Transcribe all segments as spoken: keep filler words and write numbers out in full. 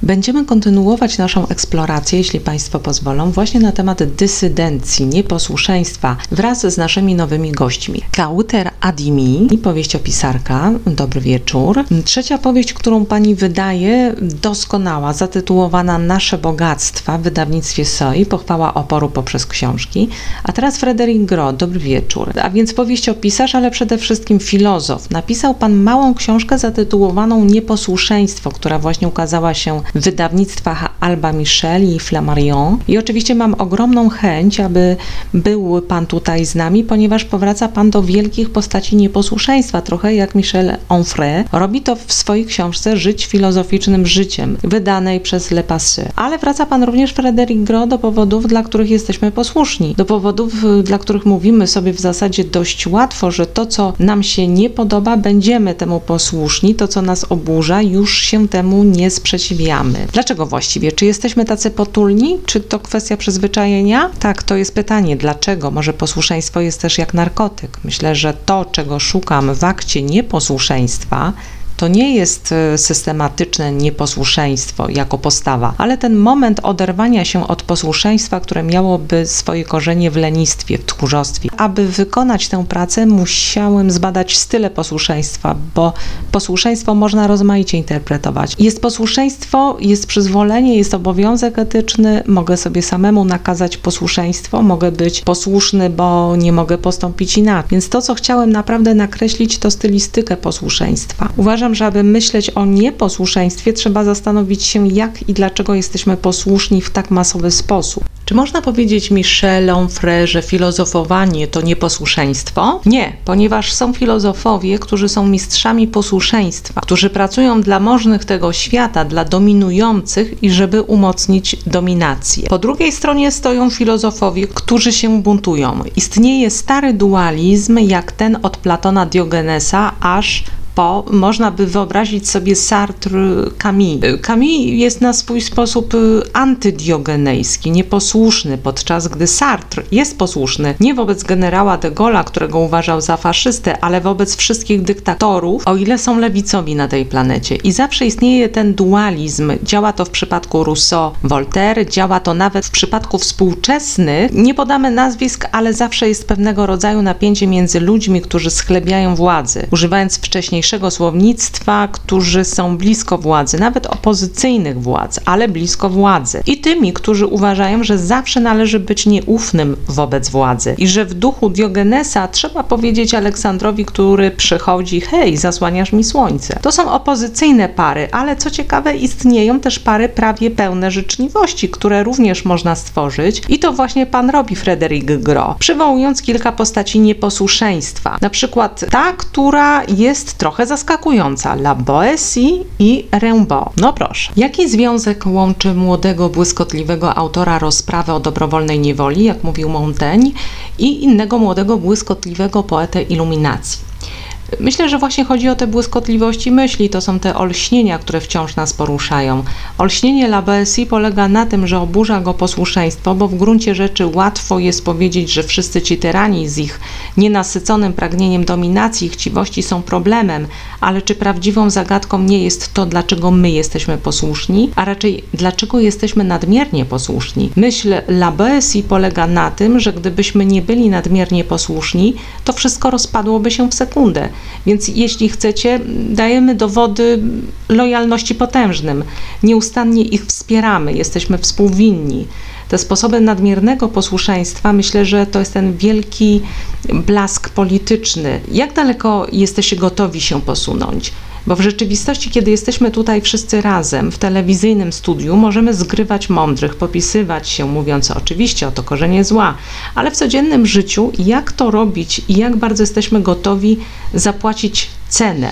Będziemy kontynuować naszą eksplorację, jeśli Państwo pozwolą, właśnie na temat dysydencji, nieposłuszeństwa wraz z naszymi nowymi gośćmi. Kauter Adimi, powieściopisarka, dobry wieczór. Trzecia powieść, którą Pani wydaje, doskonała, zatytułowana Nasze bogactwa w wydawnictwie Soi, pochwała oporu poprzez książki. A teraz Frédéric Gros, dobry wieczór. A więc powieściopisarz, ale przede wszystkim filozof. Napisał Pan małą książkę zatytułowaną Nieposłuszeństwo, która właśnie ukazała się w wydawnictwach Alba Michel i Flammarion. I oczywiście mam ogromną chęć, aby był Pan tutaj z nami, ponieważ powraca Pan do wielkich postaci nieposłuszeństwa, trochę jak Michel Onfray. Robi to w swojej książce Żyć filozoficznym życiem, wydanej przez Le Passé. Ale wraca Pan również, Frédéric Gros, do powodów, dla których jesteśmy posłuszni. Do powodów, dla których mówimy sobie w zasadzie dość łatwo, że to, co nam się nie podoba, będziemy temu posłuszni, to, co nas oburza, już się temu nie sprzeciwiamy. Dlaczego właściwie? Czy jesteśmy tacy potulni? Czy to kwestia przyzwyczajenia? Tak, to jest pytanie. Dlaczego? Może posłuszeństwo jest też jak narkotyk. Myślę, że to, czego szukam w akcie nieposłuszeństwa, to nie jest systematyczne nieposłuszeństwo jako postawa, ale ten moment oderwania się od posłuszeństwa, które miałoby swoje korzenie w lenistwie, w tchórzostwie. Aby wykonać tę pracę, musiałem zbadać style posłuszeństwa, bo posłuszeństwo można rozmaicie interpretować. Jest posłuszeństwo, jest przyzwolenie, jest obowiązek etyczny, mogę sobie samemu nakazać posłuszeństwo, mogę być posłuszny, bo nie mogę postąpić inaczej. Więc to, co chciałem naprawdę nakreślić, to stylistykę posłuszeństwa. Uważam, że aby myśleć o nieposłuszeństwie, trzeba zastanowić się, jak i dlaczego jesteśmy posłuszni w tak masowy sposób. Czy można powiedzieć Michel Onfray, że filozofowanie to nieposłuszeństwo? Nie, ponieważ są filozofowie, którzy są mistrzami posłuszeństwa, którzy pracują dla możnych tego świata, dla dominujących i żeby umocnić dominację. Po drugiej stronie stoją filozofowie, którzy się buntują. Istnieje stary dualizm, jak ten od Platona Diogenesa, aż po, można by wyobrazić sobie Sartre, Camus. Camus jest na swój sposób antydiogenejski, nieposłuszny, podczas gdy Sartre jest posłuszny nie wobec generała de Gaulle'a, którego uważał za faszystę, ale wobec wszystkich dyktatorów, o ile są lewicowi na tej planecie. I zawsze istnieje ten dualizm. Działa to w przypadku Rousseau, Voltaire, działa to nawet w przypadku współczesnych. Nie podamy nazwisk, ale zawsze jest pewnego rodzaju napięcie między ludźmi, którzy schlebiają władzy, używając wcześniejszego słownictwa, którzy są blisko władzy, nawet opozycyjnych władz, ale blisko władzy. I tymi, którzy uważają, że zawsze należy być nieufnym wobec władzy i że w duchu Diogenesa trzeba powiedzieć Aleksandrowi, który przychodzi: hej, zasłaniasz mi słońce. To są opozycyjne pary, ale co ciekawe, istnieją też pary prawie pełne życzliwości, które również można stworzyć i to właśnie pan robi, Frédéric Gros, przywołując kilka postaci nieposłuszeństwa. Na przykład ta, która jest trochę zaskakująca, La Boétie i Rimbaud. No proszę. Jaki związek łączy młodego, błyskotliwego autora rozprawy o dobrowolnej niewoli, jak mówił Montaigne, i innego młodego, błyskotliwego poetę iluminacji? Myślę, że właśnie chodzi o te błyskotliwości myśli, to są te olśnienia, które wciąż nas poruszają. Olśnienie La Boétie polega na tym, że oburza go posłuszeństwo, bo w gruncie rzeczy łatwo jest powiedzieć, że wszyscy ci tyrani z ich nienasyconym pragnieniem dominacji i chciwości są problemem, ale czy prawdziwą zagadką nie jest to, dlaczego my jesteśmy posłuszni, a raczej dlaczego jesteśmy nadmiernie posłuszni? Myśl La Boétie polega na tym, że gdybyśmy nie byli nadmiernie posłuszni, to wszystko rozpadłoby się w sekundę. Więc jeśli chcecie, dajemy dowody lojalności potężnym. Nieustannie ich wspieramy, jesteśmy współwinni. Te sposoby nadmiernego posłuszeństwa, myślę, że to jest ten wielki blask polityczny. Jak daleko jesteście gotowi się posunąć? Bo w rzeczywistości, kiedy jesteśmy tutaj wszyscy razem w telewizyjnym studiu, możemy zgrywać mądrych, popisywać się, mówiąc oczywiście oto korzenie zła, ale w codziennym życiu jak to robić i jak bardzo jesteśmy gotowi zapłacić cenę?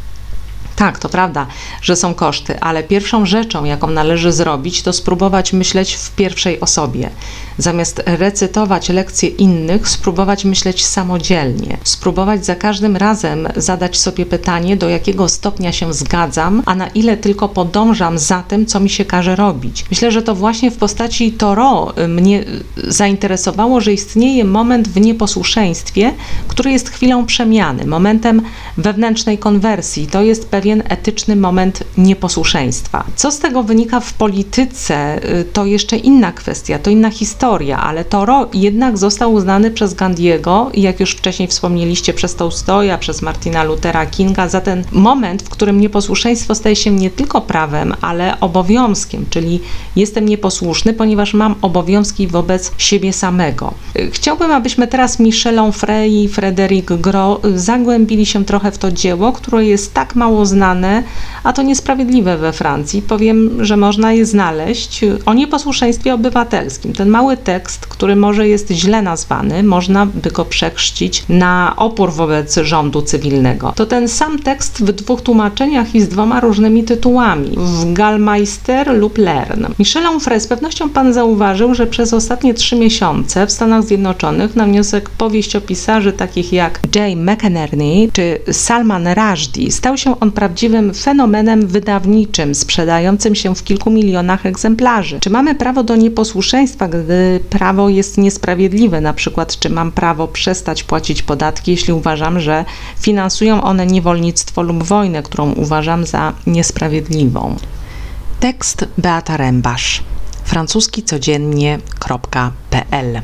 Tak, to prawda, że są koszty, ale pierwszą rzeczą, jaką należy zrobić, to spróbować myśleć w pierwszej osobie. Zamiast recytować lekcje innych, spróbować myśleć samodzielnie. Spróbować za każdym razem zadać sobie pytanie, do jakiego stopnia się zgadzam, a na ile tylko podążam za tym, co mi się każe robić. Myślę, że to właśnie w postaci Thoreau mnie zainteresowało, że istnieje moment w nieposłuszeństwie, który jest chwilą przemiany, momentem wewnętrznej konwersji. To jest pewien pewien etyczny moment nieposłuszeństwa. Co z tego wynika w polityce, to jeszcze inna kwestia, to inna historia, ale Toro jednak został uznany przez Gandhiego i jak już wcześniej wspomnieliście, przez Tolstoja, przez Martina Luthera Kinga za ten moment, w którym nieposłuszeństwo staje się nie tylko prawem, ale obowiązkiem, czyli jestem nieposłuszny, ponieważ mam obowiązki wobec siebie samego. Chciałbym, abyśmy teraz Michel Onfray i Frédéric Gros zagłębili się trochę w to dzieło, które jest tak mało znane, a to niesprawiedliwe we Francji. Powiem, że można je znaleźć o nieposłuszeństwie obywatelskim. Ten mały tekst, który może jest źle nazwany, można by go przechrzcić na opór wobec rządu cywilnego. To ten sam tekst w dwóch tłumaczeniach i z dwoma różnymi tytułami. W Gallmeister lub Lern. Michel Onfray, z pewnością pan zauważył, że przez ostatnie trzy miesiące w Stanach Zjednoczonych na wniosek powieściopisarzy takich jak Jay McInerney czy Salman Rushdie stał się on prawdziwym fenomenem wydawniczym, sprzedającym się w kilku milionach egzemplarzy. Czy mamy prawo do nieposłuszeństwa, gdy prawo jest niesprawiedliwe? Na przykład, czy mam prawo przestać płacić podatki, jeśli uważam, że finansują one niewolnictwo lub wojnę, którą uważam za niesprawiedliwą? Tekst Beata Rębasz. francuski codziennie kropka p l